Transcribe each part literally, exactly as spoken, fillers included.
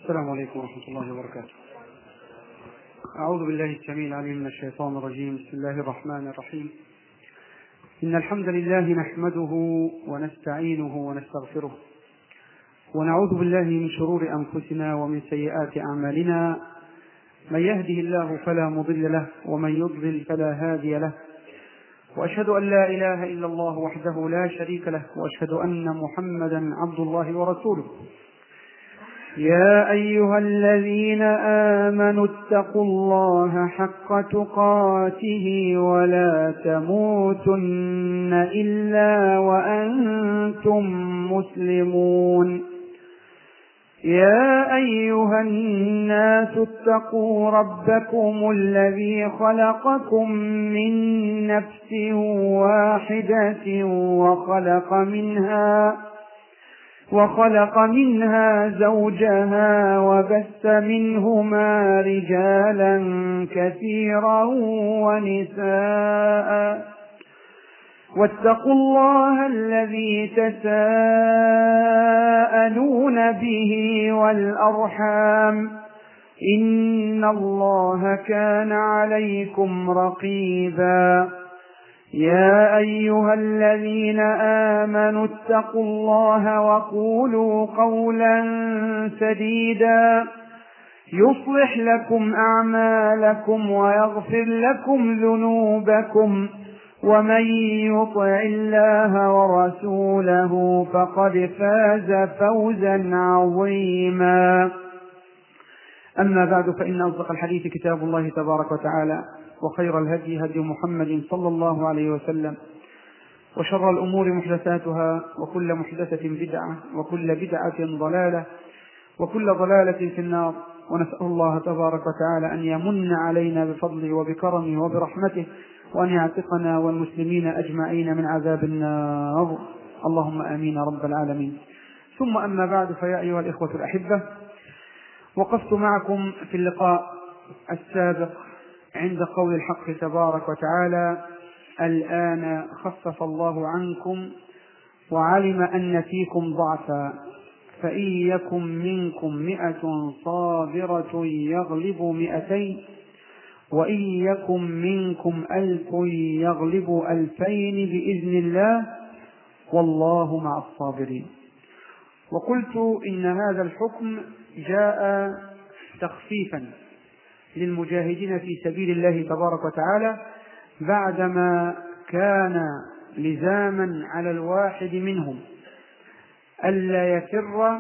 السلام عليكم ورحمة الله وبركاته. أعوذ بالله السميع العليم من الشيطان الرجيم. بسم الله الرحمن الرحيم. إن الحمد لله نحمده ونستعينه ونستغفره ونعوذ بالله من شرور أنفسنا ومن سيئات أعمالنا. من يهده الله فلا مضل له ومن يضلل فلا هادي له، وأشهد أن لا إله إلا الله وحده لا شريك له، وأشهد أن محمدا عبد الله ورسوله. يا أيها الذين آمنوا اتقوا الله حق تقاته ولا تموتن إلا وأنتم مسلمون. يا أيها الناس اتقوا ربكم الذي خلقكم من نفس واحدة وخلق منها وخلق منها زوجها وبث منهما رجالا كثيرا ونساء، واتقوا الله الذي تساءلون به والأرحام، إن الله كان عليكم رقيبا. يا أيها الذين آمنوا اتقوا الله وقولوا قولا سديدا يصلح لكم أعمالكم ويغفر لكم ذنوبكم، ومن يطع الله ورسوله فقد فاز فوزا عظيما. أما بعد، فإن أصدق الحديث كتاب الله تبارك وتعالى، وخير الهدي هدي محمد صلى الله عليه وسلم، وشر الأمور محدثاتها، وكل محدثة بدعة، وكل بدعة ضلالة، وكل ضلالة في النار. ونسأل الله تبارك وتعالى أن يمن علينا بفضله وبكرمه وبرحمته، وأن يعتقنا والمسلمين أجمعين من عذاب النار، اللهم آمين رب العالمين. ثم أما بعد، فيا أيها الإخوة الأحبة، وقفت معكم في اللقاء السابق عند قول الحق تبارك وتعالى: الآن خفف الله عنكم وعلم أن فيكم ضعفا فإن يكن منكم مئة صابرة يغلبوا مئتين وإن يكن منكم ألف يغلبوا ألفين بإذن الله والله مع الصابرين. وقلت إن هذا الحكم جاء تخفيفا للمجاهدين في سبيل الله تبارك وتعالى، بعدما كان لزاما على الواحد منهم ألا يفر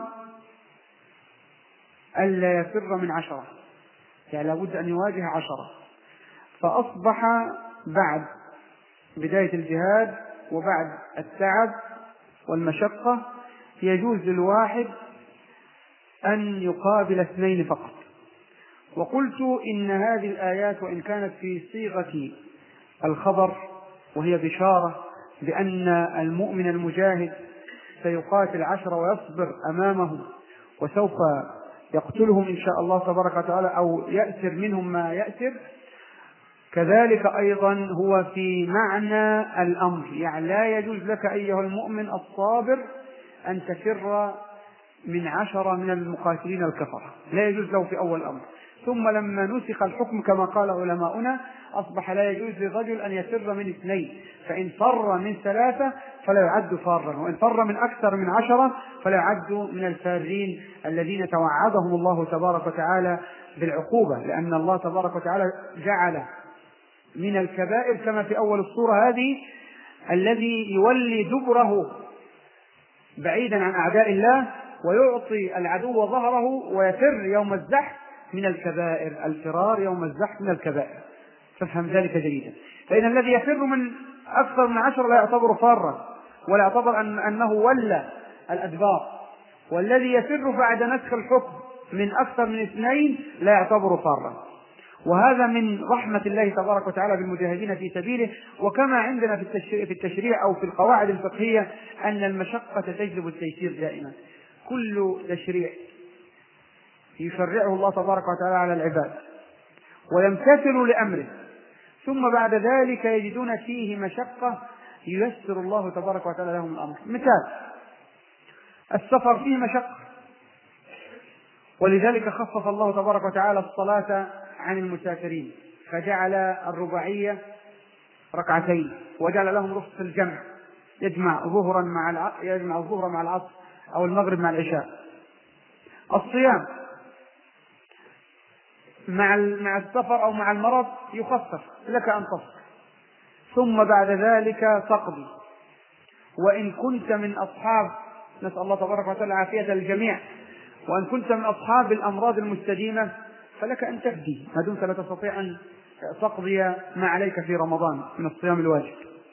ألا يفر من عشرة، يعني لابد أن يواجه عشرة. فأصبح بعد بداية الجهاد وبعد التعب والمشقة يجوز للواحد أن يقابل اثنين فقط. وقلت إن هذه الآيات وإن كانت في صيغة الخبر وهي بشارة بأن المؤمن المجاهد سيقاتل عشرة ويصبر أمامه وسوف يقتلهم إن شاء الله تبارك وتعالى أو يأسر منهم ما يأسر، كذلك أيضا هو في معنى الأمر، يعني لا يجوز لك أيها المؤمن الصابر أن تفر من عشرة من المقاتلين الكفرة، لا يجوز له في أول الأمر. ثم لما نسخ الحكم كما قال علماؤنا أصبح لا يجوز للرجل أن يفر من اثنين، فإن فر من ثلاثة فلا يعد فارا، وإن فر من أكثر من عشرة فلا يعد من الفارين الذين توعدهم الله تبارك وتعالى بالعقوبة، لأن الله تبارك وتعالى جعل من الكبائر كما في أول الصورة هذه الذي يولي دبره بعيدا عن أعداء الله ويعطي العدو ظهره ويفر يوم الزحف من الكبائر، الفرار يوم الزحف من الكبائر، فافهم ذلك جيدا. فإن الذي يفر من أكثر من عشر لا يعتبر فارا ولا يعتبر أن أنه ولى الأدبار، والذي يفر بعد نسخ الحكم من أكثر من اثنين لا يعتبر فارا. وهذا من رحمة الله تبارك وتعالى بالمجاهدين في سبيله. وكما عندنا في التشريع, في التشريع أو في القواعد الفقهية أن المشقة تجلب التيسير دائما، كل تشريع يشرعه الله تبارك وتعالى على العباد ويمتثلوا لأمره ثم بعد ذلك يجدون فيه مشقة ييسر الله تبارك وتعالى لهم الأمر. مثال: السفر فيه مشقة ولذلك خفف الله تبارك وتعالى الصلاة عن المسافرين، فجعل الرباعية ركعتين، وجعل لهم رخصة الجمع، يجمع ظهرا مع الع... يجمع الظهر مع العصر أو المغرب مع العشاء. الصيام مع مع السفر أو مع المرض يخفف، لك أن تصبر، ثم بعد ذلك تقضي. وإن كنت من أصحاب، نسأل الله تبارك وتعالى عافية الجميع، وإن كنت من أصحاب الأمراض المستديمة فلك أن تفدي ما دمت لا تستطيع أن تقضي ما عليك في رمضان من الصيام الواجب.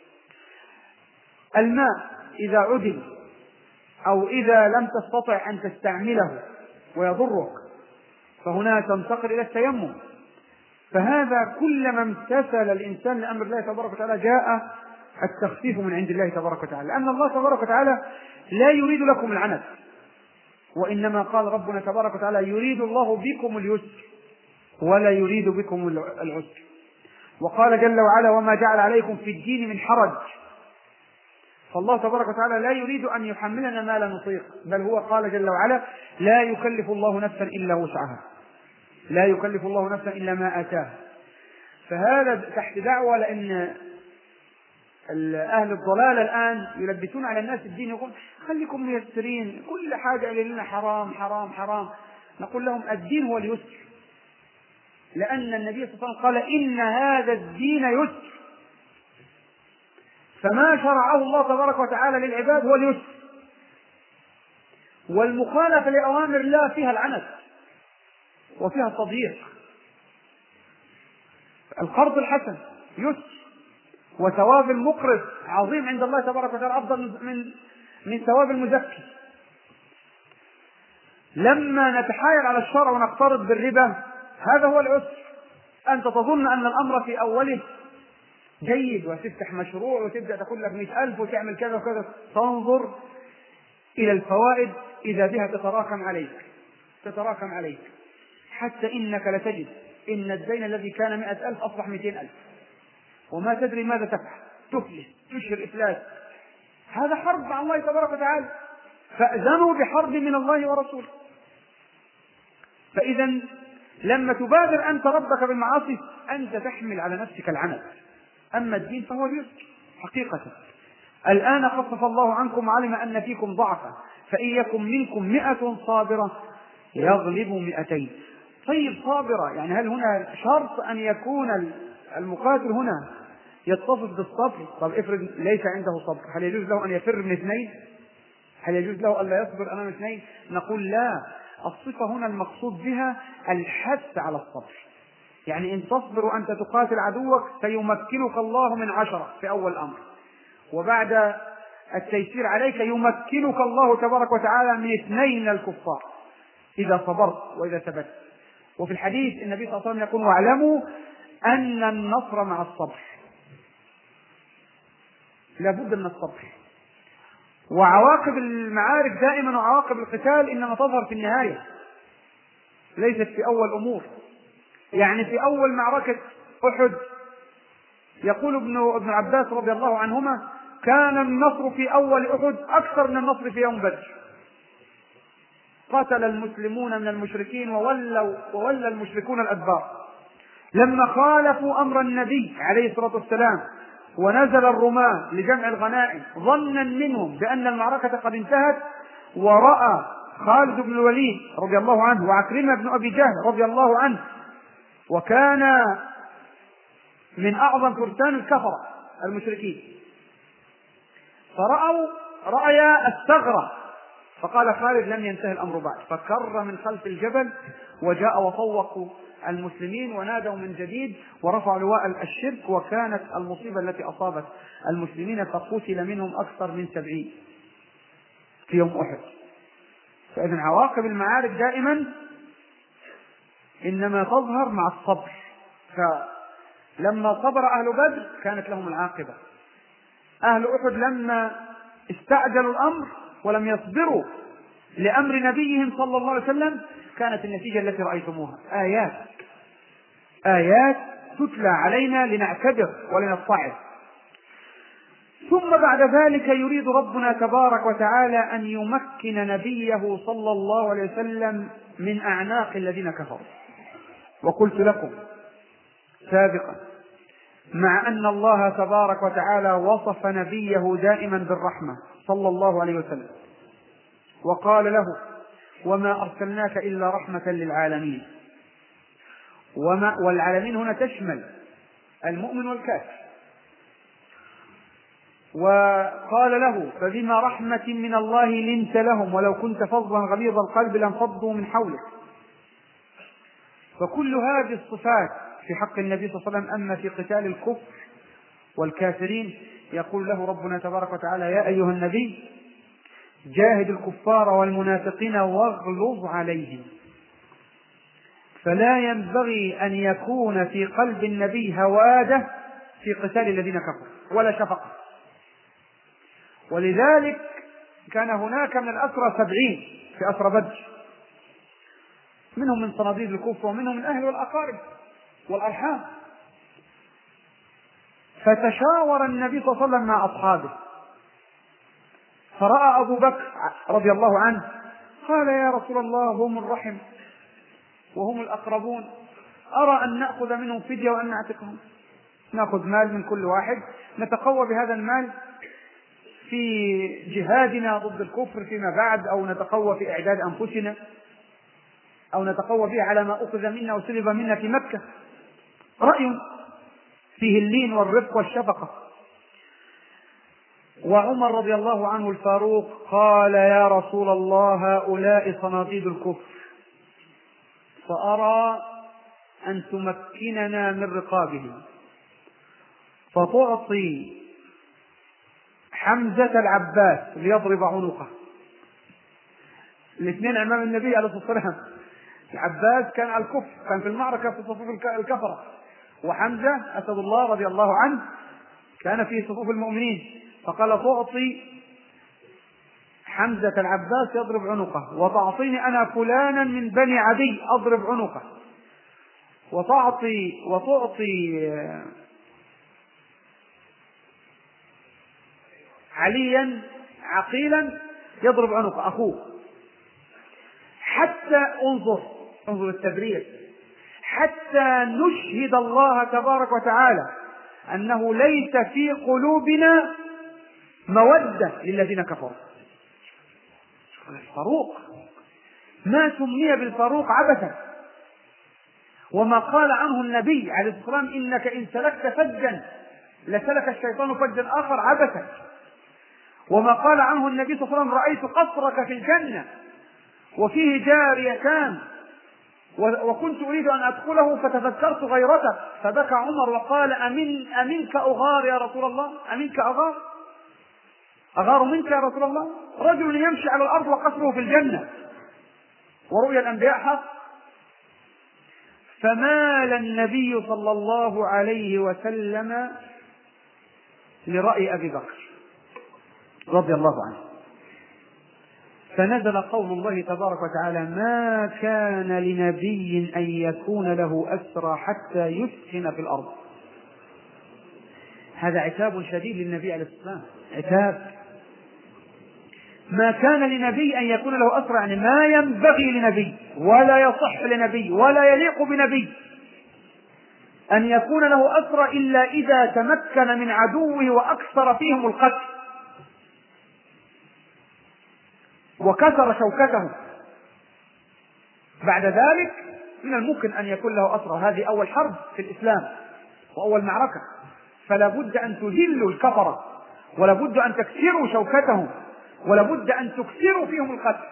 الماء إذا عدل أو إذا لم تستطع أن تستعمله ويضرك فهنا تنتقل إلى التيمم. فهذا كلما امتثل الإنسان لأمر الله تبارك وتعالى جاء التخفيف من عند الله تبارك وتعالى، لأن الله تبارك وتعالى لا يريد لكم العنت، وإنما قال ربنا تبارك وتعالى يريد الله بكم اليسر ولا يريد بكم العسر. وقال جل وعلا وما جعل عليكم في الدين من حرج. فالله تبارك وتعالى لا يريد أن يحملنا ما لا نطيق، بل هو قال جل وعلا لا يكلف الله نفسا إلا وسعها، لا يكلف الله نفسا إلا ما آتاها. فهذا تحت دعوة، لأن أهل الضلال الآن يلبسون على الناس الدين، يقول خليكم ميسرين، كل حاجة لنا حرام حرام حرام. نقول لهم الدين هو اليسر، لأن النبي صلى الله عليه وسلم قال إن هذا الدين يسر، فما شرعه الله تبارك وتعالى للعباد هو اليسر. والمخالفة لأوامر الله فيها العنت وفيها التضييق. القرض الحسن يسر، وثواب المقرض عظيم عند الله تبارك وتعالى، أفضل من من ثواب المزكي. لما نتحايل على الشرع ونقترض بالربا هذا هو العسر. أنت تظن أن الأمر في أوله جيد، وتفتح مشروع وتبدأ تقول لك مئة ألف وتعمل كذا وكذا، تنظر إلى الفوائد إذا بها تتراكم عليك تتراكم عليك حتى إنك لتجد إن الدين الذي كان مئة ألف أصبح مئتين ألف، وما تدري ماذا تفعل، تفلس، تشهر إفلاس. هذا حرب مع الله تبارك وتعالى، فأذنوا بحرب من الله ورسوله. فإذا لما تبادر أنت ربك بالمعاصي أنت تحمل على نفسك العنت. أما الدين فهو اليسر حقيقة. الآن خفف الله عنكم وعلم أن فيكم ضعفا فإن يكن منكم مئة صابرة يغلبوا مئتين. طيب صابرة، يعني هل هنا شرط أن يكون المقاتل هنا يتصف بالصبر؟ طب افرض ليس عنده صبر، هل يجوز له أن يفر من اثنين؟ هل يجوز له أن لا يصبر أمام اثنين؟ نقول لا، الصفة هنا المقصود بها الحث على الصبر. يعني إن تصبر وأنت تقاتل عدوك فيمكنك الله من عشرة في أول الأمر، وبعد التيسير عليك يمكنك الله تبارك وتعالى من اثنين من الكفار إذا صبرت وإذا ثبت. وفي الحديث النبي صلى الله عليه وسلم يقول واعلموا أن النصر مع الصبر. لا بد من الصبر. وعواقب المعارك دائما وعواقب القتال إنما تظهر في النهاية، ليست في أول أمور. يعني في أول معركة أحد يقول ابن ابن عباس رضي الله عنهما كان النصر في أول أحد أكثر من النصر في يوم بدر. قتل المسلمون من المشركين وولوا وولى المشركون الأدبار لما خالفوا أمر النبي عليه الصلاة والسلام، ونزل الرماة لجمع الغنائم ظنا منهم بأن المعركة قد انتهت. ورأى خالد بن الوليد رضي الله عنه وعكرمة بن أبي جهل رضي الله عنه، وكان من أعظم فرسان الكفرة المشركين، فرأوا رأي الثغرة، فقال خالد لم ينتهي الأمر بعد، فكر من خلف الجبل وجاء وطوقوا المسلمين ونادوا من جديد ورفعوا لواء الشرك. وكانت المصيبة التي أصابت المسلمين فقتل منهم أكثر من سبعين في يوم أحد. فإذن عواقب المعارك دائما إنما تظهر مع الصبر. فلما صبر أهل بدر كانت لهم العاقبة. أهل أحد لما استعجلوا الأمر ولم يصبروا لأمر نبيهم صلى الله عليه وسلم كانت النتيجة التي رأيتموها. آيات آيات تتلى علينا لنعتبر ولنتعظ. ثم بعد ذلك يريد ربنا تبارك وتعالى أن يمكن نبيه صلى الله عليه وسلم من أعناق الذين كفروا. وقلت لكم سابقا مع أن الله تبارك وتعالى وصف نبيه دائما بالرحمة صلى الله عليه وسلم وقال له وما أرسلناك إلا رحمة للعالمين، وما والعالمين هنا تشمل المؤمن والكافر، وقال له فبما رحمة من الله لنت لهم ولو كنت فظا غليظ القلب لانفضوا من حولك. فكل هذه الصفات في حق النبي صلى الله عليه وسلم. أما في قتال الكفر والكافرين يقول له ربنا تبارك وتعالى يا أيها النبي جاهد الكفار والمنافقين واغلظ عليهم. فلا ينبغي أن يكون في قلب النبي هوادة في قتال الذين كفروا ولا شفقة. ولذلك كان هناك من الأسرى سبعين في أسرى بدر، منهم من صناديد الكفر ومنهم من أهل والأقارب والأرحام. فتشاور النبي صلى الله عليه وسلم مع أصحابه، فرأى أبو بكر رضي الله عنه قال يا رسول الله هم الرحم وهم الأقربون، أرى أن نأخذ منهم فدية وأن نعتقهم، نأخذ مال من كل واحد نتقوى بهذا المال في جهادنا ضد الكفر فيما بعد، أو نتقوى في إعداد أنفسنا، أو نتقوى به على ما أخذ منا وسلب منا في مكة. رأي فيه اللين والرفق والشفقة. وعمر رضي الله عنه الفاروق قال يا رسول الله هؤلاء صناديد الكفر، فأرى أن تمكننا من رقابهم فتعطي حمزة العباس ليضرب عنقه. الاثنين أمام النبي عليه الصلاة والسلام. العباس كان على الكفر، كان في المعركة في صفوف الكفرة، وحمزة أسد الله رضي الله عنه كان في صفوف المؤمنين. فقال تعطي حمزة العباس يضرب عنقه، وتعطيني أنا فلانا من بني عدي أضرب عنقه، وتعطي وتعطي عليا عقيلا يضرب عنقه أخوه، حتى انظر انظر التبرير، حتى نشهد الله تبارك وتعالى أنه ليس في قلوبنا مودة للذين كفروا. الفاروق ما سمي بالفاروق عبثا، وما قال عنه النبي عليه الصلاة والسلام إنك إن سلكت فجا لسلك الشيطان فجا آخر عبثا، وما قال عنه النبي صلى الله عليه وسلم رأيت قصرك في الجنة وفيه جاريتان وكنت أريد أن أدخله فتذكرت غيرتك، فبكى عمر وقال أمن أمنك أغار يا رسول الله، أمنك أغار أغار منك يا رسول الله، رجل يمشي على الأرض وقصره في الجنة ورؤيا الأنبياء حق. فمال النبي صلى الله عليه وسلم لرأي أبي بكر رضي الله عنه، فنزل قول الله تبارك وتعالى ما كان لنبي أن يكون له أسرى حتى يسكن في الأرض. هذا عتاب شديد للنبي عليه الصلاة والسلام، عتاب. ما كان لنبي أن يكون له أسرى، يعني ما ينبغي لنبي ولا يصح لنبي ولا يليق بنبي أن يكون له أسرى إلا إذا تمكن من عدوه وأكثر فيهم القتل وكسر شوكته. بعد ذلك من الممكن أن يكون له أسرى، هذه أول حرب في الإسلام وأول معركة، فلا بد أن تذلوا الكفرة ولا بد أن تكسروا شوكتهم ولا بد أن تكسروا فيهم القتل.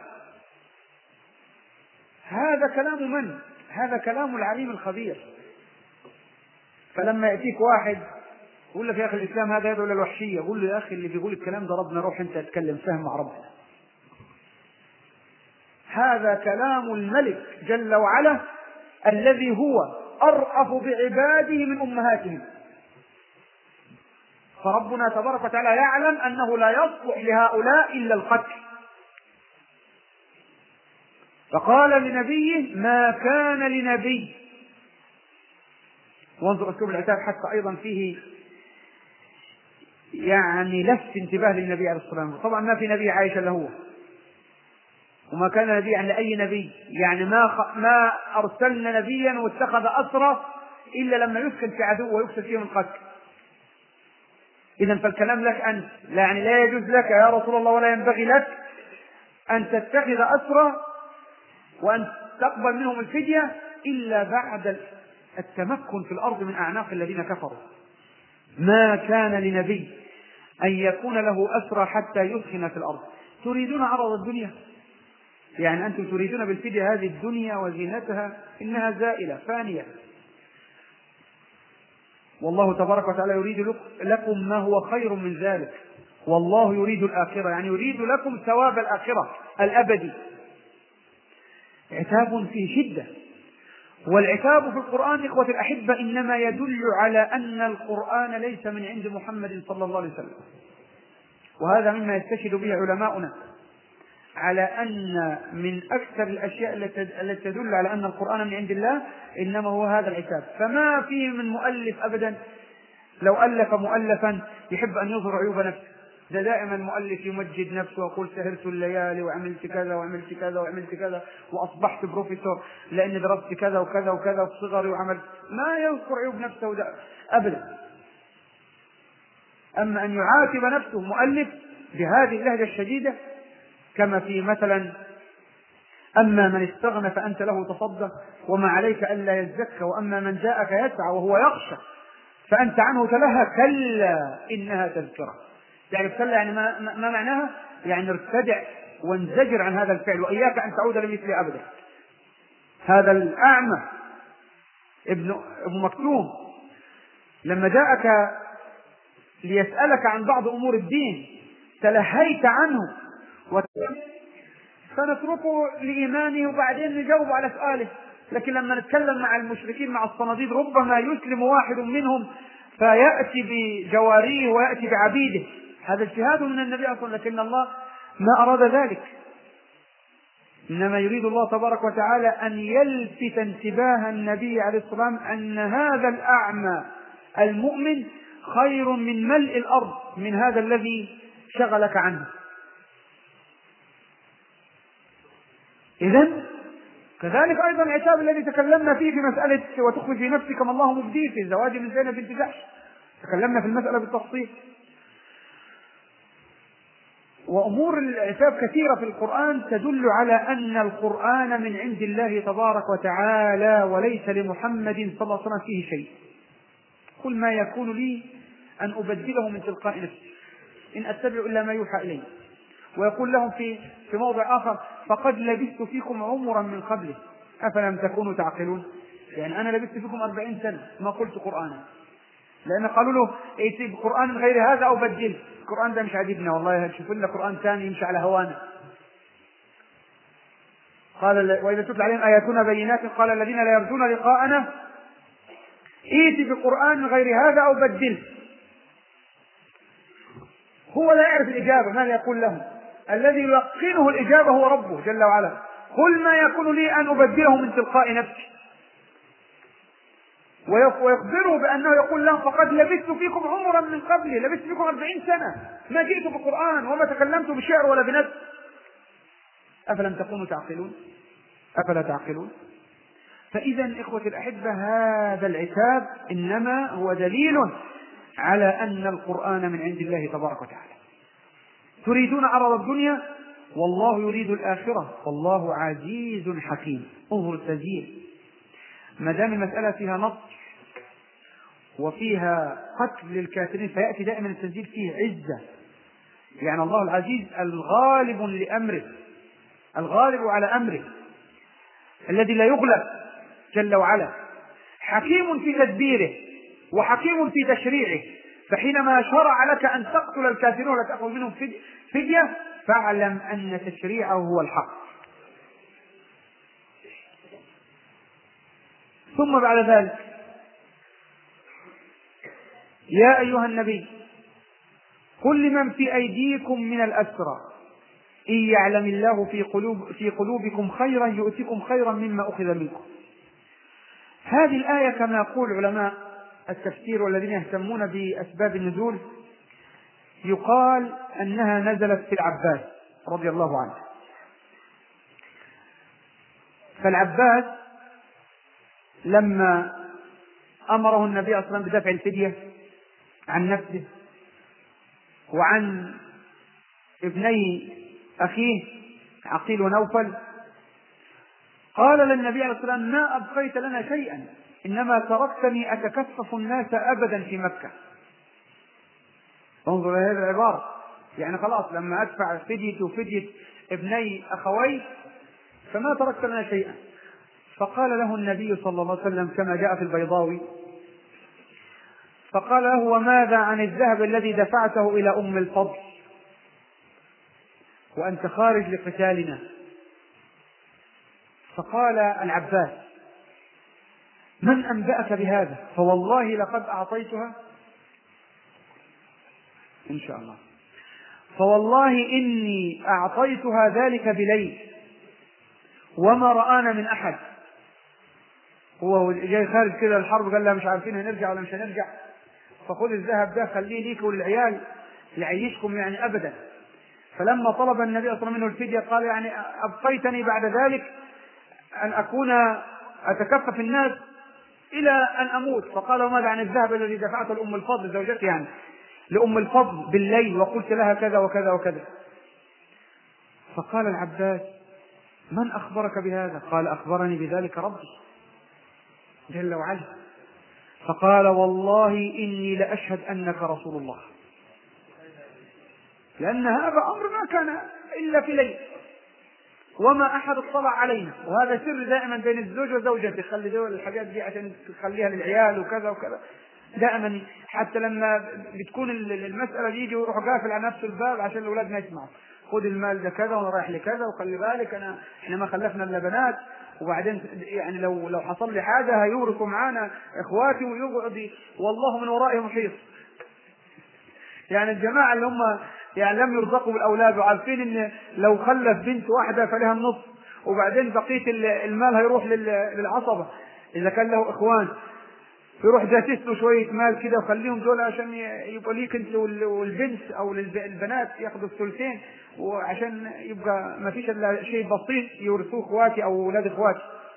هذا كلام من؟ هذا كلام العليم الخبير. فلما يأتيك واحد يقول لك يا أخي الإسلام هذا يدعو إلى الوحشية، يقول له يا أخي اللي بيقول الكلام ده ربنا، روح أنت تتكلم فهم مع ربنا. هذا كلام الملك جل وعلا الذي هو أرأف بعباده من أمهاتهم. فربنا تبارك وتعالى يعلم أنه لا يصلح لهؤلاء إلا القتل، فقال لنبيه ما كان لنبي. وانظر أسلوب العتاب حتى أيضا فيه يعني لفت انتباه للنبي عليه الصلاة والسلام. طبعا ما في نبي عايش إلا هو، وما كان نبيا لأي نبي، يعني ما خ... ما أرسلنا نبيا واتخذ أسرى إلا لما يسكن في عدو ويقتل فيه من قتل. إذن فالكلام لك أنت، يعني لا يجوز لك يا رسول الله ولا ينبغي لك أن تتخذ أسرى وأن تقبل منهم الفدية إلا بعد التمكن في الأرض من أعناق الذين كفروا. ما كان لنبي أن يكون له أسرى حتى يسخن في الأرض. تريدون عرض الدنيا؟ يعني أنتم تريدون بالفدية هذه الدنيا وزينتها، إنها زائلة فانية، والله تبارك وتعالى يريد لكم ما هو خير من ذلك، والله يريد الآخرة، يعني يريد لكم ثواب الآخرة الأبدي. عتاب فيه شدة، والعتاب في القرآن إخوة الأحبة إنما يدل على أن القرآن ليس من عند محمد صلى الله عليه وسلم، وهذا مما يستشهد به علماؤنا على أن من أكثر الأشياء التي تدل على أن القرآن من عند الله إنما هو هذا العتاب. فما فيه من مؤلف أبدا لو ألف مؤلفا يحب أن يظهر عيوب نفسه، ده دائما مؤلف يمجد نفسه ويقول سهرت الليالي وعملت كذا وعملت كذا وعملت كذا وأصبحت بروفيسور لأني درست كذا وكذا وكذا في صغري وعملت، ما يذكر عيوب نفسه أبدا. أما أن يعاتب نفسه مؤلف بهذه اللهجة الشديدة، كما في مثلا أما من استغنى فأنت له تصدق وما عليك ألا يزكى وأما من جاءك يسعى وهو يخشى فأنت عنه تلهى كلا إنها تذكرة. تعرف كلا يعني ما, ما معناها؟ يعني ارتدع وانزجر عن هذا الفعل وإياك أن تعود لمثله أبدا. هذا الأعمى ابن ابن مكتوم لما جاءك ليسألك عن بعض أمور الدين تلهيت عنه فنتركه لإيمانه وبعدين نجاوب على سؤاله. لكن لما نتكلم مع المشركين مع الصناديد ربما يسلم واحد منهم فيأتي بجواريه ويأتي بعبيده، هذا اجتهاد من النبي أصلا، لكن الله ما أراد ذلك، إنما يريد الله تبارك وتعالى أن يلفت انتباه النبي عليه الصلاة والسلام أن هذا الأعمى المؤمن خير من ملء الأرض من هذا الذي شغلك عنه. إذن كذلك أيضا العتاب الذي تكلمنا فيه في مسألة وتخفي في نفسك ما الله مبديه في الزواج من زينب بنت جحش، تكلمنا في المسألة بالتفصيل. وأمور العتاب كثيرة في القرآن تدل على أن القرآن من عند الله تبارك وتعالى وليس لمحمد صلى الله عليه وسلم فيه شيء. قل ما يكون لي أن أبدله من تلقاء نفسي إن أتبع إلا ما يوحى إلي. ويقول لهم في في موضع آخر فقد لبثت فيكم عمرا من قبله أفلم تكونوا تعقلون. يعني أنا لبثت فيكم أربعين سنة ما قلت قرآنا، لأن قالوا له ائتي بقرآن غير هذا أو بدله، القرآن ده مش عاجبنا والله شوف لنا قرآن ثاني يمشي على هوانا. قال وإذا تتلى عليهم آياتنا بينات قال الذين لا يرجون لقاءنا ائتي بقرآن غير هذا أو بدله. هو لا يعرف الإجابة، ماذا يقول له؟ الذي يلقنه الإجابة هو ربه جل وعلا. قل ما يكون لي أن أبدله من تلقاء نفسي، ويخبره بأنه يقول لهم فقد لبثت فيكم عمرا من قبلي، لبثت فيكم أربعين سنة ما جئت بقرآن وما تكلمت بشعر ولا بنثر. أفلم تكونوا تعقلون؟ أفلا تعقلون؟ فإذا إخوة الأحبة هذا العتاب إنما هو دليل على أن القرآن من عند الله تبارك وتعالى. تريدون عرض الدنيا والله يريد الآخرة والله عزيز حكيم. انظر التسجيل، ما دام المسألة فيها نص وفيها قتل للكافرين فيأتي دائما التسجيل فيه عزة، يعني الله العزيز الغالب لأمره، الغالب على أمره الذي لا يغلب جل وعلا، حكيم في تدبيره وحكيم في تشريعه. فحينما شرع لك أن تقتل الكافرين ولا تأخذ منهم فدية فاعلم أن تشريعه هو الحق. ثم بعد ذلك يا أيها النبي قل لمن في أيديكم من الأسرى إن يعلم الله في, قلوب في قلوبكم خيرا يؤتكم خيرا مما أخذ منكم. هذه الآية كما يقول علماء التفسير والذين يهتمون بأسباب النزول يقال أنها نزلت في العباس رضي الله عنه. فالعباس لما أمره النبي صلى الله عليه وسلم بدفع الفدية عن نفسه وعن ابني أخيه عقيل ونوفل، قال للنبي عليه الصلاة والسلام: ما أبقيت لنا شيئا، إنما تركتني أتكفف الناس أبدا في مكة. انظر إلى هذه العبارة، يعني خلاص لما أدفع فدية وفدية ابني أخوي فما تركت لنا شيئا. فقال له النبي صلى الله عليه وسلم كما جاء في البيضاوي، فقال له: وماذا عن الذهب الذي دفعته إلى أم الفضل وأنت خارج لقتالنا؟ فقال العباس: من أنبأك بهذا؟ فوالله لقد أعطيتها إن شاء الله فوالله إني أعطيتها ذلك بليل وما رآنا من أحد. هو جاي خارج كده الحرب، قال لها مش عارفين هنرجع ولا مش هنرجع، فخذ الذهب ده خليه ليك وللعيال يعيشكم يعني أبدا. فلما طلب النبي صلى الله عليه وسلم منه الفدية قال: يعني أبقيتني بعد ذلك أن أكون أتكفف الناس إلى أن أموت. فقال: وماذا عن الذهب الذي دفعته لأم الفضل زوجتي، يعني لأم الفضل بالليل وقلت لها كذا وكذا وكذا؟ فقال العباس: من أخبرك بهذا؟ قال: أخبرني بذلك ربي جل وعلا. فقال: والله إني لأشهد أنك رسول الله، لأن هذا أمر ما كان إلا في ليل وما أحد اطلع علينا، وهذا سر دائما بين الزوج وزوجته، خلي دول الحاجات دي عشان تخليها للعيال وكذا وكذا دائما، حتى لما بتكون المسألة دي يجي ويروح قافل على نفس الباب عشان الأولاد ما يسمعوا: خذ المال ده كذا وانا رايح لكذا، وخلي بالك أنا إحنا ما خلفنا إلا بنات، وبعدين يعني لو لو حصل لي حاجة هيورثوا معانا إخواتي ويقعد والله من ورائهم محيط. يعني الجماعة اللي هم يعني لم يرزقوا بالأولاد وعارفين إن لو خلف بنت واحدة فلها النصف، وبعدين بقية المال هيروح للعصبة إذا كان له إخوان، يروح جاسس له شوية مال كده وخليهم دول عشان يبقى ليك أنت والبنت أو البنات يأخذوا الثلثين، وعشان يبقى ما فيش إلا شيء بسيط يورثوه إخواتي أو أولاد إخواتي.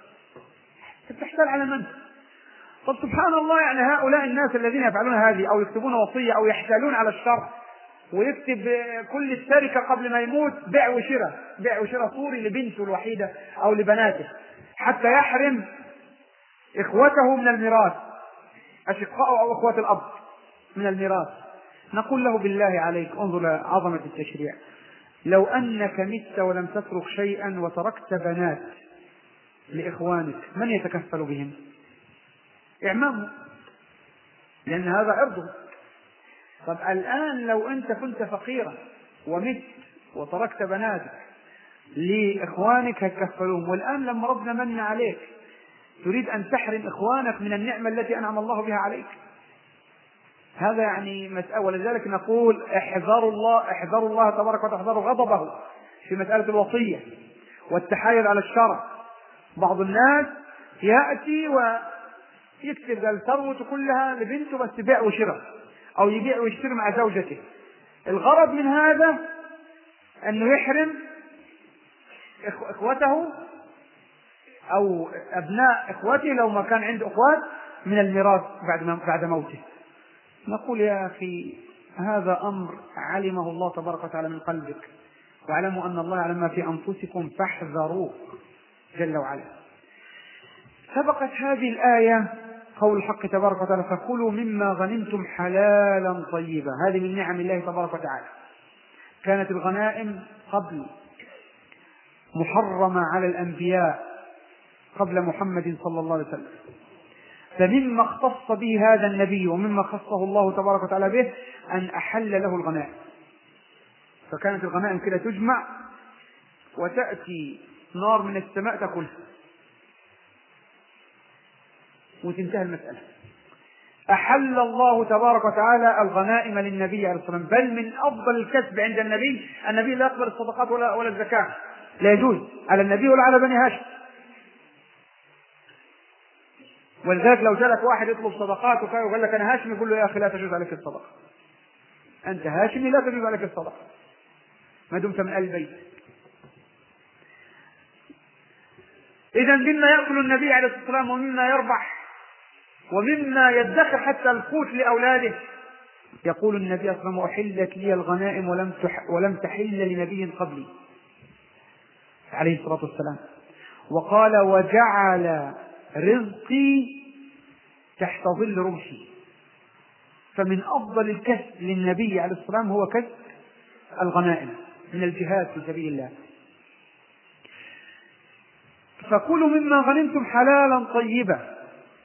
تحتال على من؟ طب سبحان الله، يعني هؤلاء الناس الذين يفعلون هذه أو يكتبون وصية أو يحتالون على الشر ويكتب كل التركة قبل ما يموت بيع وشراء، بيع وشراء صوري لبنته الوحيدة أو لبناته حتى يحرم إخوته من الميراث، أشقاء أو أخوات الأب من الميراث. نقول له: بالله عليك انظر لعظمة التشريع، لو أنك مت ولم تترك شيئا وتركت بنات لإخوانك من يتكفل بهم؟ إعمامه، لأن هذا عرضه. طب الآن لو أنت كنت فقيرا ومت وتركت بناتك لإخوانك يتكفلون، والآن لما ربنا من عليك تريد أن تحرم إخوانك من النعمة التي أنعم الله بها عليك، هذا يعني مسألة. ولذلك نقول: احذروا الله، احذروا الله تبارك وتعالى، احذروا غضبه في مسألة الوصية والتحايل على الشرع. بعض الناس يأتي ويكتب الثروة كلها لبنته بس بيع وشراء، أو يبيع ويشتري مع زوجته. الغرض من هذا أنه يحرم إخوته أو أبناء إخوته لو ما كان عنده إخوات من الميراث بعد بعد موته. نقول: يا أخي هذا أمر علمه الله تبارك وتعالى من قلبك، واعلموا أن الله يعلم ما في أنفسكم فاحذروه جل وعلا. سبقت هذه الآية قول الحق تبارك وتعالى: فكلوا مما غنمتم حلالا طيبا. هذه من نعم الله تبارك وتعالى. كانت الغنائم قبل محرمة على الأنبياء قبل محمد صلى الله عليه وسلم، فمما اختص به هذا النبي ومما خصه الله تبارك وتعالى به أن أحل له الغنائم. فكانت الغنائم كده تجمع وتأتي نار من السماء تأكلها وتنتهي المسألة. أحل الله تبارك وتعالى الغنائم للنبي عليه الصلاة والسلام، بل من أفضل الكسب عند النبي، النبي لا يقبل الصدقات ولا ولا الزكاة، لا يجوز على النبي ولا على بني هاشم. ولذلك لو جالك واحد يطلب صدقات وقال لك أنا هاشم، يقول له: يا أخي لا تجوز عليك الصدقة أنت هاشمي لا تجب عليك الصدقة ما دمت من آل البيت. إذا مما يأكل النبي عليه الصلاة والسلام ومما يربح ومما يدخر حتى القوت لأولاده، يقول النبي صلى الله عليه وسلم: أحلت لي الغنائم ولم ولم تحل لنبي قبلي عليه الصلاة والسلام. وقال: وجعل رزقي تحت ظل رمحي. فمن أفضل الكسب للنبي عليه الصلاة والسلام هو كسب الغنائم من الجهاد في سبيل الله. فكلوا مما غنمتم حلالا طيبا.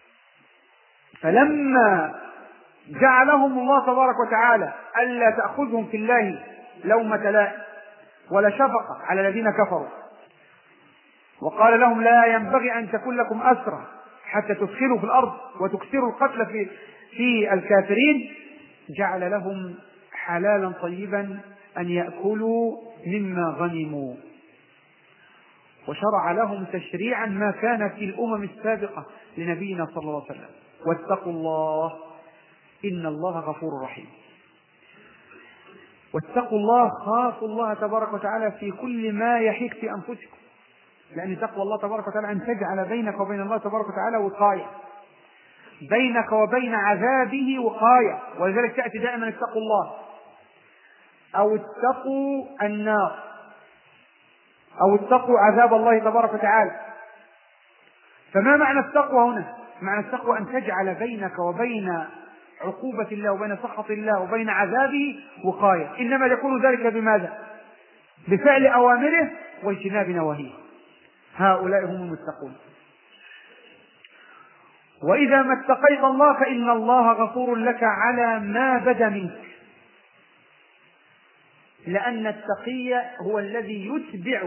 فلما جعلهم الله تبارك وتعالى ألا تأخذهم في الله لومة لائم ولا شفقة على الذين كفروا، وقال لهم: لا ينبغي أن تكون لكم أسرى حتى تدخلوا في الأرض وتكثروا القتل في في الكافرين، جعل لهم حلالا طيبا أن يأكلوا مما غنموا، وشرع لهم تشريعا ما كان في الأمم السابقة لنبينا صلى الله عليه وسلم: واتقوا الله إن الله غفور رحيم. واتقوا الله، خافوا الله تبارك وتعالى في كل ما يحيك في أنفسكم، لأن تقوى الله تبارك وتعالى أن تجعل بينك وبين الله تبارك وتعالى وقاية، بينك وبين عذابه وقاية. ولذلك تأتي دائما: اتقوا الله أو اتقوا النار أو اتقوا عذاب الله تبارك وتعالى. فما معنى التقوى هنا؟ معنى التقوى أن تجعل بينك وبين عقوبة الله وبين سخط الله وبين عذابه وقاية. إنما يكون ذلك بماذا؟ بفعل أوامره واجتناب نواهيه. هؤلاء هم المتقون. وإذا ما اتقيت الله فإن الله غفور لك على ما بدا منك، لأن التقي هو الذي يتبع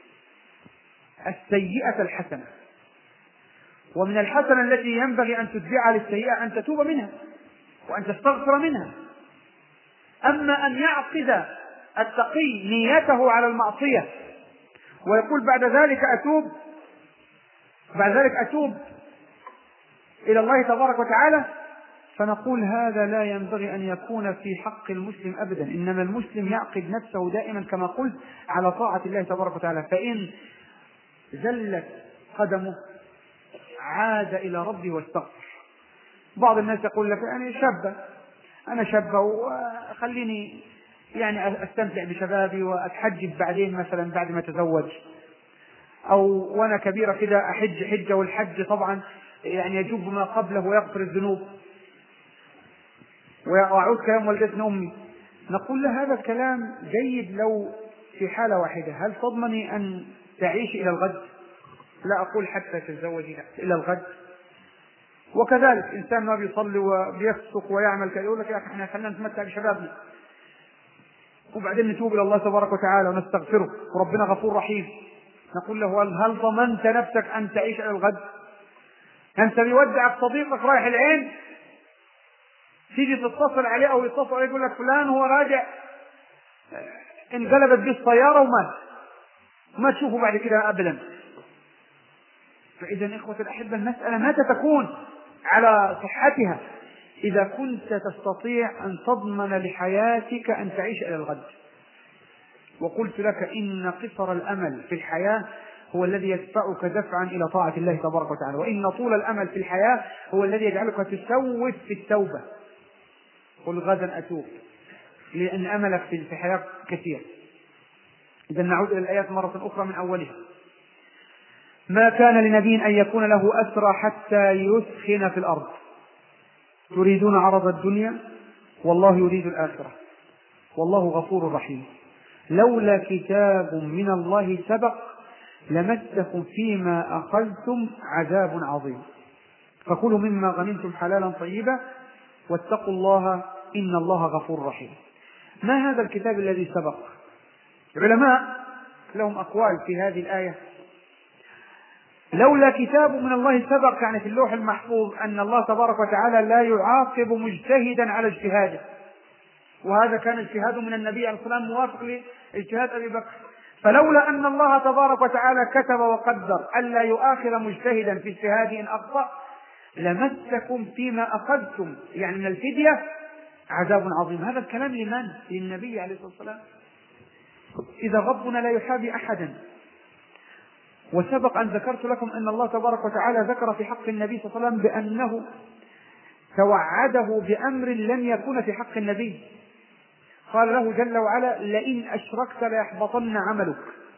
السيئة الحسنة، ومن الحسنة التي ينبغي أن تتبعها للسيئة أن تتوب منها وأن تستغفر منها. أما أن يعقد التقي نيته على المعصية ويقول بعد ذلك أتوب بعد ذلك أتوب إلى الله تبارك وتعالى، فنقول هذا لا ينبغي أن يكون في حق المسلم أبدا. إنما المسلم يعقد نفسه دائما كما قلت على طاعة الله تبارك وتعالى، فإن زلت قدمه عاد إلى ربه واستغفر. بعض الناس يقول لك: يعني شابة أنا شابة وخليني يعني أستمتع بشبابي وأتحجب بعدين مثلا بعد ما تزوج، أو وأنا كبيرة كده أحج حجة، والحج طبعا يعني يجوب ما قبله ويغفر الذنوب وأعود كلام والدتنا أمي. نقول له: هذا الكلام جيد لو في حالة واحدة، هل تضمني أن تعيش إلى الغد؟ لا أقول حتى تتزوجي، إلى الغد. وكذلك إنسان ما بيصلي وبيفسق ويعمل كذا يقول لك: يا أخي إحنا خلينا نتمتع بشبابنا وبعدين نتوب إلى الله تبارك وتعالى ونستغفره وربنا غفور رحيم. نقول له: هل ضمنت نفسك أن تعيش إلى الغد؟ أنت بيودعك صديقك رايح العين، تيجي تتصل عليه أو يتصل عليه يقول لك فلان هو راجع انقلبت به السيارة ومات، ما تشوفه بعد كده أبدا. فإذا إخوة الأحبة المسألة متى تكون على صحتها؟ إذا كنت تستطيع أن تضمن لحياتك أن تعيش إلى الغد. وقلت لك إن قصر الأمل في الحياة هو الذي يدفعك دفعا إلى طاعة الله تبارك وتعالى، وإن طول الأمل في الحياة هو الذي يجعلك تسوف في التوبة. قل غدا أتوب، لأن أملك في الحياة كثير. إذا نعود إلى الآيات مرة أخرى من أولها: ما كان لنبي أن يكون له أسرى حتى يسخن في الأرض تريدون عرض الدنيا والله يريد الآخرة والله غفور رحيم. لولا كتاب من الله سبق لمسكم فيما أخذتم عذاب عظيم. فكلوا مما غنمتم حلالا طيبا واتقوا الله إن الله غفور رحيم. ما هذا الكتاب الذي سبق؟ العلماء لهم أقوال في هذه الآية. لولا كتاب من الله سبق يعني في اللوح المحفوظ أن الله تبارك وتعالى لا يعاقب مجتهدا على اجتهاده، وهذا كان اجتهاد من النبي عليه الصلاة والسلام موافق لاجتهاد أبي بكر. فلولا أن الله تبارك وتعالى كتب وقدر ألا يؤاخذ مجتهدا في اجتهاده إن أخطأ لمسكم فيما أخذتم، يعني من الفدية عذاب عظيم. هذا الكلام لمن؟ للنبي عليه الصلاة والسلام. إذا ربنا لا يحابي أحدا. وسبق أن ذكرت لكم أن الله تبارك وتعالى ذكر في حق النبي صلى الله عليه وسلم بأنه توعده بأمر لم يكن في حق النبي. قال له جل وعلا: لئن أشركت ليحبطن عملك،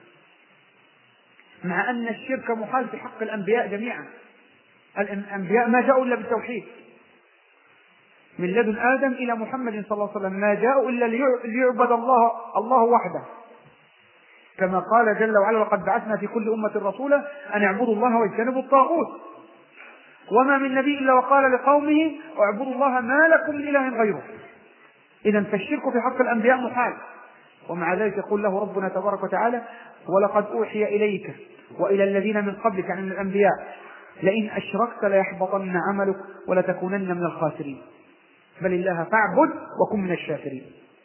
مع أن الشرك محال في حق الأنبياء جميعا. الأنبياء ما جاءوا إلا بالتوحيد، من لدن آدم إلى محمد صلى الله عليه وسلم ما جاءوا إلا ليعبد الله الله وحده، كما قال جل وعلا: لقد بعثنا في كل أمة رسولا أن اعبدوا الله واجتنبوا الطاغوت، وما من نبي إلا وقال لقومه اعبدوا الله ما لكم من إله غيره. إذن فالشرك في حق الأنبياء محال، ومع ذلك يقول له ربنا تبارك وتعالى: ولقد أوحي إليك وإلى الذين من قبلك عن الأنبياء لئن أشركت ليحبطن عملك ولتكونن من الخاسرين، بل الله فاعبد وكن من الشاكرين.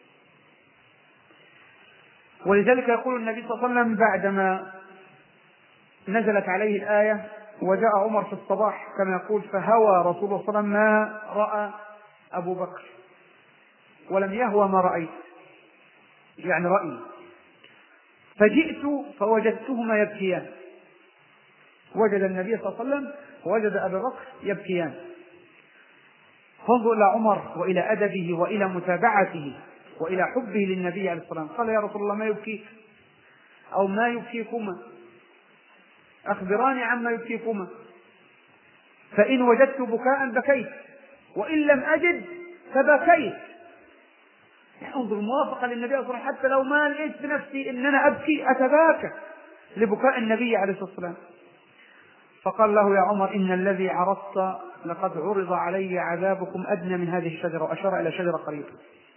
ولذلك يقول النبي صلى الله عليه وسلم بعدما نزلت عليه الآية: وجاء عمر في الصباح، كما يقول: فهوى رسول الله صلى الله عليه وسلم ما رأى أبو بكر ولم يهوى ما رأيت، يعني رأي. فجئت فوجدتهما يبكيان، وجد النبي صلى الله عليه وسلم ووجد أبا بكر يبكيان. فانظر إلى عمر وإلى أدبه وإلى متابعته وإلى حبه للنبي عليه الصلاة والسلام. قال: يا رسول الله ما يبكيك أو ما يبكيكما؟ أخبراني عما يبكيكما، فإن وجدت بكاء بكيت وإن لم أجد فبكيت. انظر الموافقة للنبي صلى الله عليه وسلم، حتى لو ما لقيت في نفسي إن أنا أبكي أتباكى لبكاء النبي عليه الصلاة والسلام. فقال له: يا عمر إن الذي عرضت لقد عرض علي عذابكم أدنى من هذه الشجرة، وأشار إلى شجرة قريبة.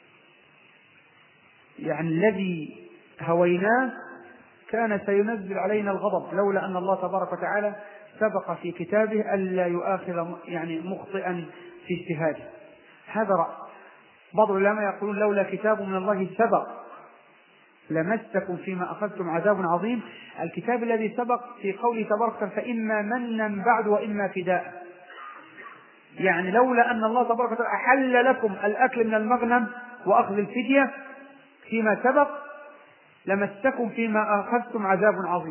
يعني الذي هويناه كان سينزل علينا الغضب لولا أن الله تبارك وتعالى سبق في كتابه ألا يؤاخذ يعني مخطئا في اجتهاده. هذا رأي. بعض العلماء يقولون: لولا كتاب من الله سبق لمسكم فيما أخذتم عذاب عظيم. الكتاب الذي سبق في قوله تبارك: فإما منا بعد وإما فداء. يعني لولا أن الله تبارك وتعالى أحل لكم الأكل من المغنم وأخذ الفدية فيما سبق لمسكم فيما أخذتم عذاب عظيم.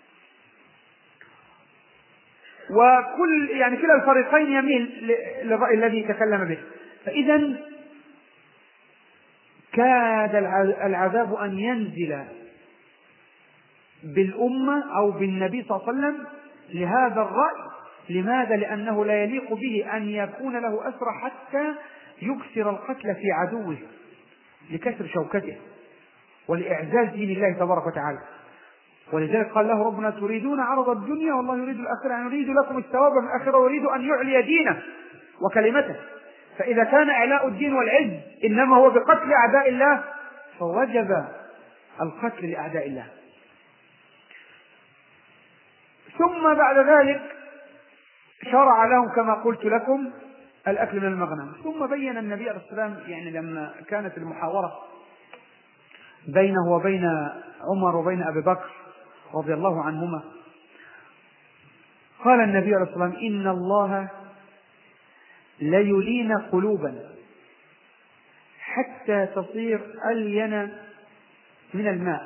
وكل يعني كلا الفريقين يميل للرأي الذي تكلم به. فإذا كاد العذاب أن ينزل بالأمة أو بالنبي صلى الله عليه وسلم لهذا الرأي. لماذا؟ لأنه لا يليق به أن يكون له أسرى حتى يكسر القتل في عدوه لكسر شوكته ولإعزاز دين الله تبارك وتعالى. ولذلك قال له ربنا: تريدون عرض الدنيا والله يريد الآخرة، يعني يريد لكم الثواب من الآخرة ويريد أن يعلي دينه وكلمته. فإذا كان إعلاء الدين والعز إنما هو بقتل أعداء الله فوجب القتل لأعداء الله. ثم بعد ذلك شرع لهم كما قلت لكم الأكل من المغنم. ثم بين النبي عليه الصلاة والسلام يعني لما كانت المحاورة بينه وبين عمر وبين أبي بكر رضي الله عنهما، قال النبي عليه الصلاة والسلام: إن الله ليلين قلوبا حتى تصير ألين من الماء،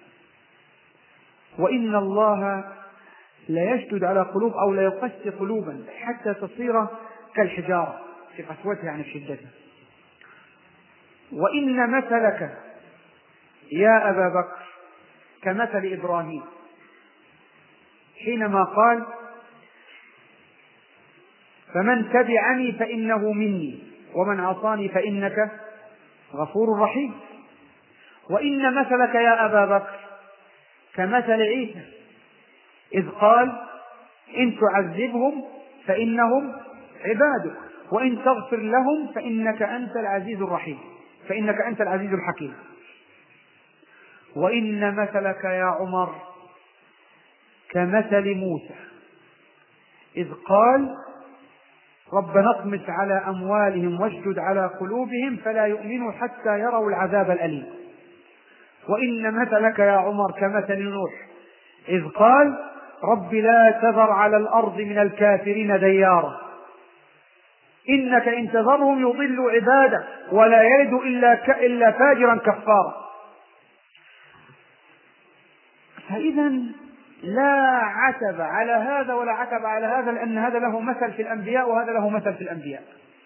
وإن الله لا يشدد على قلوب أو لا يقسي قلوبا حتى تصير كالحجارة في قسوتها عن شدتها. وإن مثلك يا أبا بكر كمثل إبراهيم حينما قال: فمن تبعني فإنه مني ومن عصاني فإنك غفور رحيم. وإن مثلك يا أبا بكر كمثل عيسى إذ قال: إن تعذبهم فإنهم عبادك وإن تغفر لهم فإنك أنت العزيز الرحيم فإنك أنت العزيز الحكيم. وإن مثلك يا عمر كمثل موسى إذ قال: ربنا اطمس على أموالهم واشدد على قلوبهم فلا يؤمنوا حتى يروا العذاب الأليم. وإن مثلك يا عمر كمثل نوح إذ قال: رب لا تذر على الأرض من الكافرين ديارا إنك إن تذرهم يضلوا عبادك ولا يلد إلا, ك... إلا فاجرا كفارا. فإذا لا عتب على هذا ولا عتب على هذا، لأن هذا له مثل في الأنبياء وهذا له مثل في الأنبياء.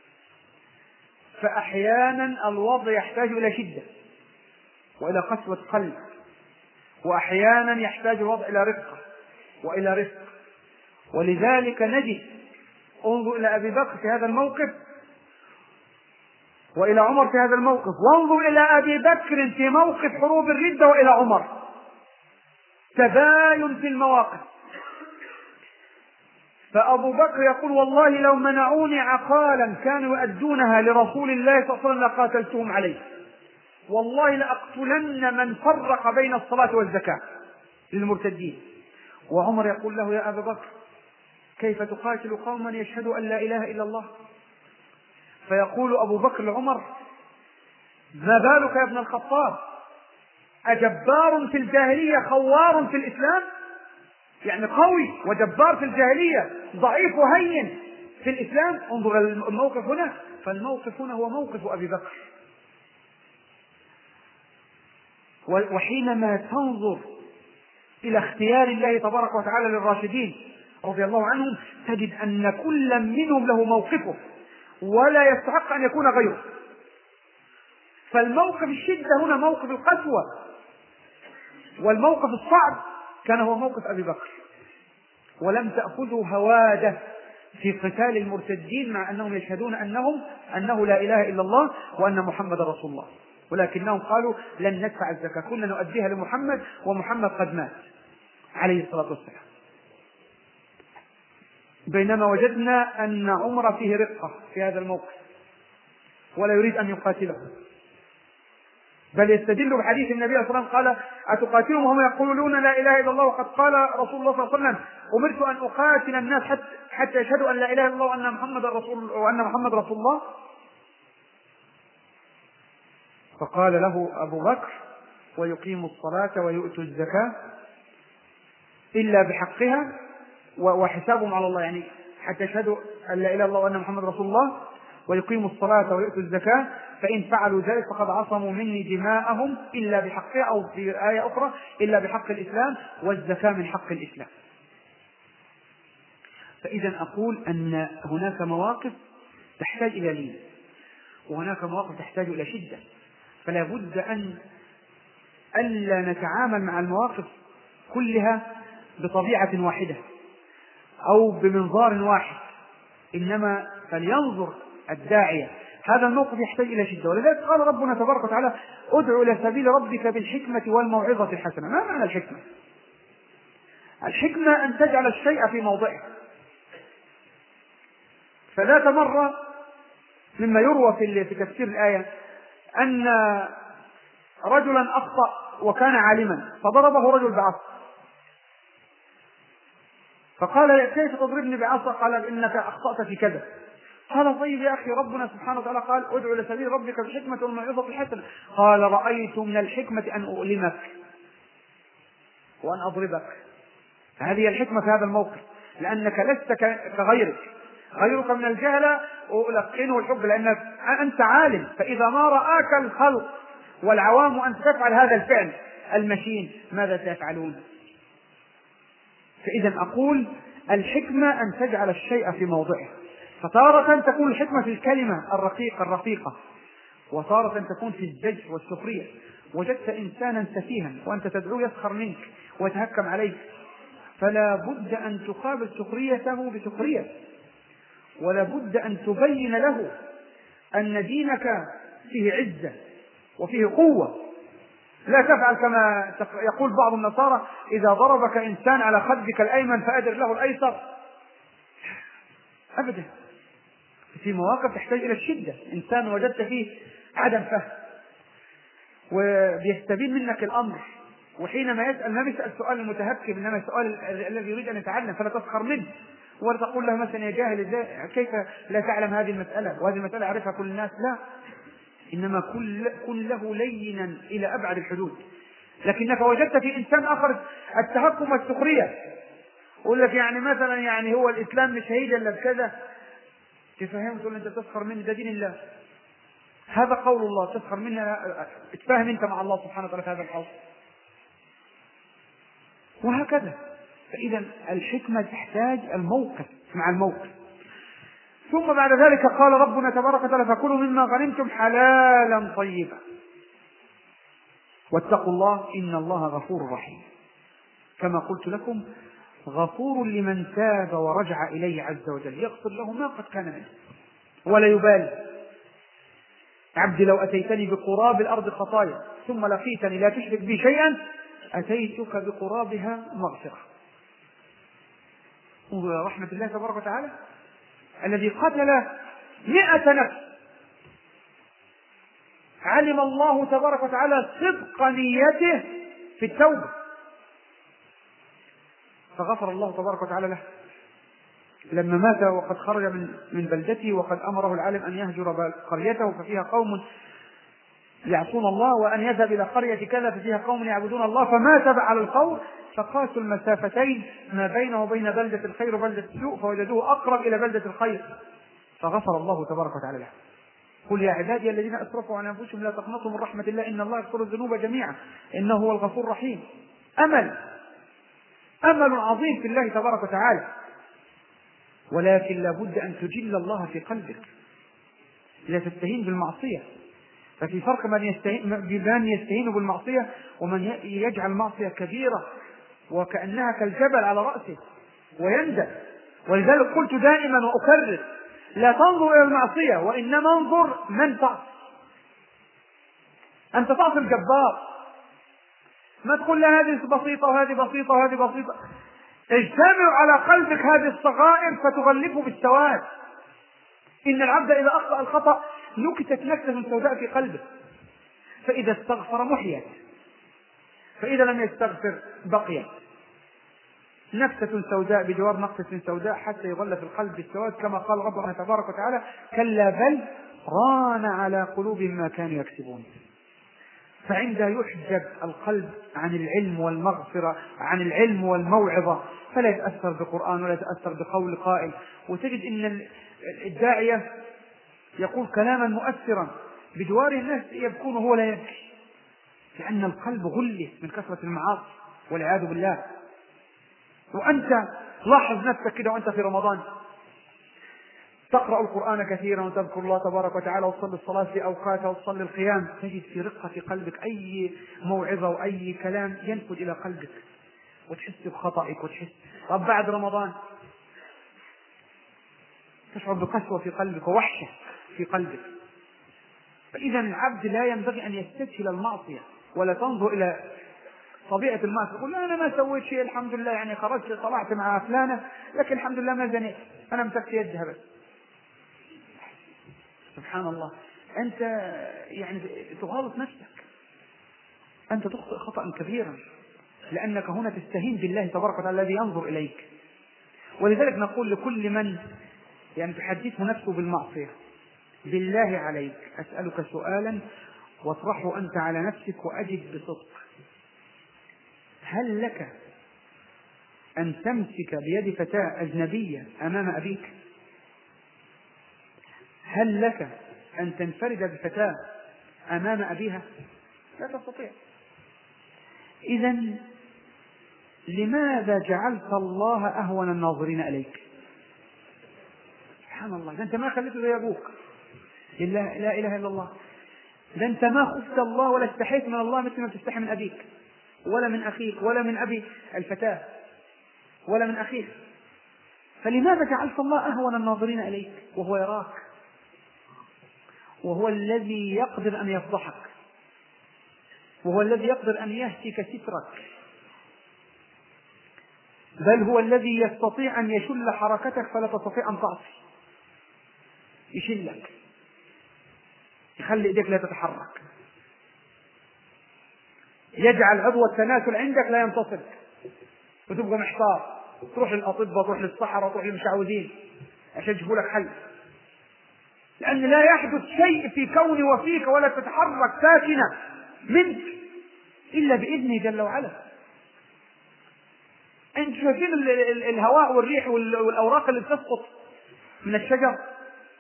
فأحيانا الوضع يحتاج إلى شدة وإلى قسوة قلب، وأحيانا يحتاج الوضع إلى رقة وإلى رفق. ولذلك نجد، انظر إلى أبي بكر في هذا الموقف وإلى عمر في هذا الموقف، وانظر إلى أبي بكر في موقف حروب الردة وإلى عمر، تباين في المواقف. فأبو بكر يقول والله لو منعوني عقالا كانوا يؤدونها لرسول الله صلى الله عليه وسلم لقاتلتهم عليه، والله لأقتلن من فرق بين الصلاة والزكاة للمرتدين. وعمر يقول له يا أبا بكر كيف تقاتل قوما يشهدوا أن لا إله إلا الله؟ فيقول أبو بكر لعمر ما بالك يا ابن الخطاب، أجبار في الجاهلية خوار في الإسلام؟ يعني قوي وجبار في الجاهلية ضعيف وهين في الإسلام. انظر الموقف هنا، فالموقف هنا هو موقف أبي بكر. وحينما تنظر إلى اختيار الله تبارك وتعالى للراشدين رضي الله عنهم تجد أن كل منهم له موقفه ولا يستحق أن يكون غيره. فالموقف الشدة هنا موقف القسوة، والموقف الصعب كان هو موقف أبي بكر. ولم تأخذوا هوادة في قتال المرتدين مع أنهم يشهدون أنهم أنه لا إله إلا الله وأن محمد رسول الله، ولكنهم قالوا لن ندفع الزكاة، كنا نؤديها لمحمد ومحمد قد مات عليه الصلاة والسلام. بينما وجدنا أن عمر فيه رقة في هذا الموقف ولا يريد أن يقاتله، بل يستدل بحديث النبي صلى الله عليه وسلم قال أتقاتلهم وهم يقولون لا إله إلا الله وقد قال رسول الله صلى الله عليه وسلم أمرت أن أقاتل الناس حتى, حتى يشهدوا أن لا إله إلا الله وأن محمد رسول وأن محمد رسول الله. فقال له أبو بكر ويقيموا الصلاة ويؤتوا الزكاة إلا بحقها وحسابهم على الله، يعني حتى يشهدوا أن لا إله إلا الله وأن محمد رسول الله ويقيموا الصلاة ويؤتوا الزكاة، فإن فعلوا ذلك فقد عصموا مني دماءهم إلا بحقها، أو في آية أخرى إلا بحق الإسلام، والزكاة من حق الإسلام. فإذا أقول أن هناك مواقف تحتاج إلى لين، وهناك مواقف تحتاج إلى شدة، فلا بد أن ألا نتعامل مع المواقف كلها بطبيعة واحدة أو بمنظار واحد، إنما فلينظر الداعية هذا الموقف يحتاج إلى شدة. ولذلك قال ربنا تبارك وتعالى ادع إلى سبيل ربك بالحكمة والموعظة الحسنة. ما معنى الحكمة؟ الحكمة أن تجعل الشيء في موضعه. فذات مرة مما يروى في تفسير الآية أن رجلا أخطأ وكان عالما فضربه رجل بعصا، فقال كيف تضربني بعصا؟ قال إنك أخطأت في كذا. قال طيب يا أخي ربنا سبحانه وتعالى قال ادع إلى سبيل ربك بالحكمة والموعظة الحسنة. قال رأيت من الحكمة أن أؤلمك وأن أضربك. هذه الحكمة في هذا الموقف، لأنك لست كغيرك، غيرك من الجهل ألقنه الحب لأنك أنت عالم، فإذا ما رآك الخلق والعوام أن تفعل هذا الفعل المشين ماذا سيفعلون؟ فإذا أقول الحكمة أن تجعل الشيء في موضعه. فتارة تكون الحكمة في الكلمة الرقيقة الرفيقة، وتارة تكون في الزجر والسخرية. وجدت إنسانا سفيها وأنت تدعو يسخر منك ويتهكم عليك، فلا بد أن تقابل سخريته بسخرية، ولا بد أن تبين له أن دينك فيه عزة وفيه قوة. لا تفعل كما يقول بعض النصارى إذا ضربك إنسان على خدك الأيمن فأدر له الأيسر، أبدا. في مواقف تحتاج إلى الشدة. إنسان وجدت فيه عدم فهم وبيستبين منك الأمر، وحينما يسأل ما بيسأل سؤال المتهكم إنما سؤال الذي يريد أن يتعلم، فلا تسخر منه ولا تقول له مثلا يا جاهل كيف لا تعلم هذه المسألة وهذه المسألة يعرفها كل الناس، لا، إنما كن له لينا إلى أبعد الحدود. لكنك وجدت في إنسان آخر التهكم والسخرية، يقول لك يعني مثلا يعني هو الإسلام مش هيجي إلا بكذا، تفهم تقول أنت تسخر مني، ده دين الله، هذا قول الله، تسخر مني، اتفاهم أنت مع الله سبحانه وتعالى في هذا القول، وهكذا. فإذا الحكمة تحتاج الموقف مع الموقف. ثم بعد ذلك قال ربنا تبارك وتعالى: فكلوا مما غنمتم حلالا طيبا واتقوا الله إن الله غفور رحيم. كما قلت لكم، غفور لمن تاب ورجع إليه عز وجل، يغفر له ما قد كان منه ولا يبالي. عبدي لو أتيتني بقراب الأرض خطايا ثم لقيتني لا تشرك بي شيئا أتيتك بقرابها مغفرة. ورحمة الله تبارك وتعالى الذي قتل مئة نفس علم الله تبارك وتعالى صدق نيته في التوبة فغفر الله تبارك وتعالى له لما مات وقد خرج من من بلدته، وقد أمره العالم أن يهجر قريته ففيها قوم يعصون الله، وأن يذهب إلى قرية كذا ففيها قوم يعبدون الله، فمات على القول، فقاسوا المسافتين ما بينه وبين بلدة الخير وبلدة السوء فوجدوه أقرب إلى بلدة الخير فغفر الله تبارك وتعالى له. قل يا عبادي الذين أسرفوا على أنفسهم لا تقنطوا من رحمة الله إن الله يغفر الذنوب جميعا إنه هو الغفور الرحيم. أمل أمل عظيم في الله تبارك وتعالى، ولكن لا بد أن تجل الله في قلبك لا تستهين بالمعصية. ففي فرق من يستهين, يستهين بالمعصية ومن يجعل المعصية كبيرة وكأنها كالجبل على رأسه ويندى. ولذلك قلت دائما وأكرر: لا تنظر إلى المعصية وإنما انظر من تعصي. أنت تعصي الجبار، ما تقول لا هذه بسيطة وهذه بسيطة وهذه بسيطة. اجتمع على قلبك هذه الصغائر فتغلفه بالسواد. إن العبد إذا أخطأ الخطأ نكتت نكتة سوداء في قلبه، فإذا استغفر محيت، فإذا لم يستغفر بقيت نكتة سوداء بجوار نقطة سوداء حتى يغلف القلب بالسواد، كما قال ربنا تبارك وتعالى: كلا بل ران على قلوبهم ما كانوا يكسبون. فعندها يحجب القلب عن العلم والمغفرة، عن العلم والموعظة، فلا يتأثر بقرآن ولا يتأثر بقول قائل. وتجد إن الداعية يقول كلاما مؤثرا بجوار الناس يبكون وهو لا يبكي، لأن القلب غلف من كثرة المعاصي والعياذ بالله. وأنت لاحظ نفسك كده وأنت في رمضان تقرأ القرآن كثيرا وتذكر الله تبارك وتعالى وتصلي الصلاة في أوقاتها وتصلي القيام، تجد في رقة في قلبك أي موعظة وأي كلام ينفذ إلى قلبك وتحس بخطئك وتحس. طب بعد رمضان تشعر بقسوة في قلبك ووحشة في قلبك. فإذا العبد لا ينبغي أن يستسهل المعصية ولا تنظر إلى طبيعة المعصية تقول لا أنا ما سويت شيء الحمد لله، يعني خرجت طلعت مع فلانة لكن الحمد لله ما زنيت، أنا مسكت يدها بس. سبحان الله، أنت يعني تغالط نفسك، أنت تخطئ خطأ كبيرا لأنك هنا تستهين بالله تبارك وتعالى الذي ينظر إليك. ولذلك نقول لكل من يعني تحدثه نفسه بالمعصية: بالله عليك أسألك سؤالا واطرحه أنت على نفسك وأجب بصدق، هل لك أن تمسك بيد فتاة أجنبية أمام أبيك؟ هل لك أن تنفرد بفتاة أمام أبيها؟ لا تستطيع. إذن لماذا جعلت الله أهون الناظرين إليك؟ سبحان الله، ده أنت ما خليته زي أبوك، لا, لا إله إلا الله، ده أنت ما خفت الله ولا استحيت من الله مثل ما تستحي من أبيك ولا من أخيك ولا من أبي الفتاة ولا من أخيك. فلماذا جعلت الله أهون الناظرين إليك وهو يراك، وهو الذي يقدر أن يفضحك، وهو الذي يقدر أن يهتك سترك، بل هو الذي يستطيع أن يشل حركتك فلا تستطيع أن تعصي، يشلك يخلي إيديك لا تتحرك، يجعل عضو التناسل عندك لا ينتصر وتبقى محتار، تروح للأطباء تروح للصحراء تروح للمشعوذين عشان يجيبوا لك حل، لأن لا يحدث شيء في كوني وفيك ولا تتحرك ساكنة منك إلا بإذنه جل وعلا. أنت شايفين الهواء والريح والأوراق اللي بتسقط من الشجر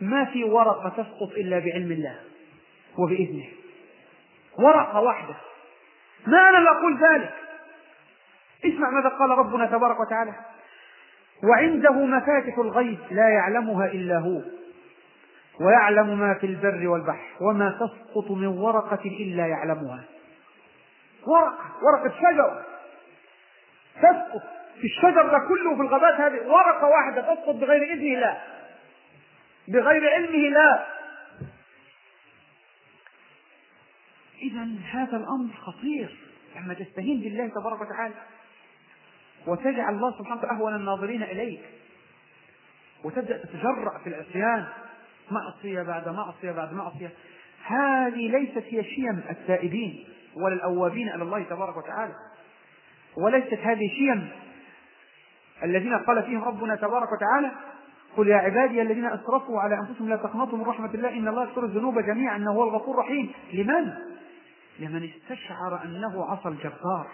ما في ورقة تسقط إلا بعلم الله وبإذنه، ورقة واحدة. ما أنا لا أقول ذلك. اسمع ماذا قال ربنا تبارك وتعالى: وعنده مفاتح الغيب لا يعلمها إلا هو ويعلم ما في البر والبحر وما تسقط من ورقة إلا يعلمها. ورقة ورقة شجرة تسقط في الشجر ده كله، في الغابات هذه ورقة واحدة تسقط بغير إذنه لا، بغير علمه لا. إذن هذا الأمر خطير لما تستهين بالله تبارك وتعالى وتجعل الله سبحانه وتعالى أهون الناظرين إليك، وتبدأ تتجرأ في العصيان، معصية بعد معصية بعد معصية. هذه ليست هي شيم التائبين ولا الأوابين إلى الله تبارك وتعالى، وليست هذه شيم الذين قال فيهم ربنا تبارك وتعالى: قل يا عبادي الذين أسرفوا على أنفسهم لا تقنطوا من رحمة الله إن الله يغفر الذنوب جميعا إنه هو الغفور الرحيم. لمن؟ لمن استشعر أنه عصى الجبار،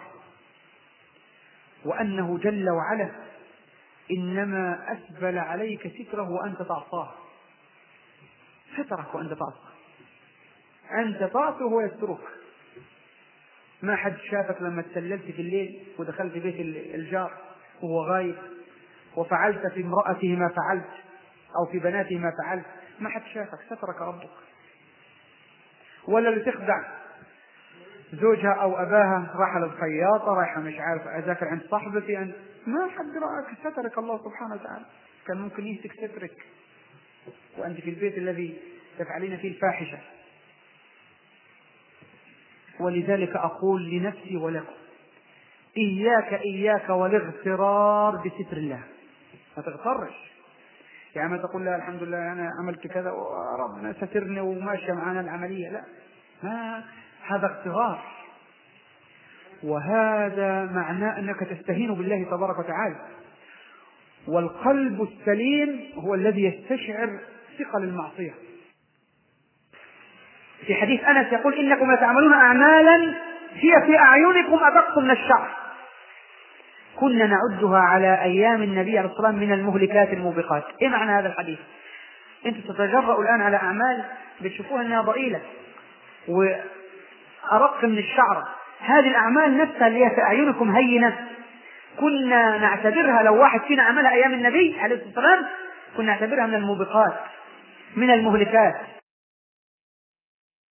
وأنه جل وعلا إنما أسبل عليك ستره وأنت تعصاه. سترك وأنت تعصاه، أنت تعصه ويسترك. ما حد شافك لما تسللت في الليل ودخلت بيت الجار وهو غايب وفعلت في امرأته ما فعلت أو في بناته ما فعلت، ما حد شافك، سترك ربك. ولا اللي تخدع زوجها أو أباها، راح للخياطة، رايح مش عارف أذاكر عند صاحبتي أن ما حد رأك، سترك الله سبحانه وتعالى. كان ممكن يهتك سترك وأنت في البيت الذي تفعلين فيه الفاحشة. ولذلك أقول لنفسي ولكم: إياك إياك والاغترار بستر الله. ما تغترش، يعني ما تقول لا الحمد لله أنا عملت كذا وربنا سترني وماشي معنا العملية، لا، ما هذا اغترار، وهذا معناه أنك تستهين بالله تبارك وتعالى. والقلب السليم هو الذي يستشعر ثقل المعصية. في حديث أنس يقول: إنكم لتعملون أعمالا هي في أعينكم أدق من الشعر كنا نعدها على أيام النبي عليه الصلاة والسلام من المهلكات الموبقات. إيه معنى هذا الحديث؟ أنتم تتجرؤوا الآن على أعمال بتشوفوها أنها ضئيلة وأرق من الشعر، هذه الأعمال نفسها اللي هي في أعينكم هينة كنا نعتبرها، لو واحد فينا عملها أيام النبي عليه الصلاة والسلام كنا نعتبرها من الموبقات من المهلكات.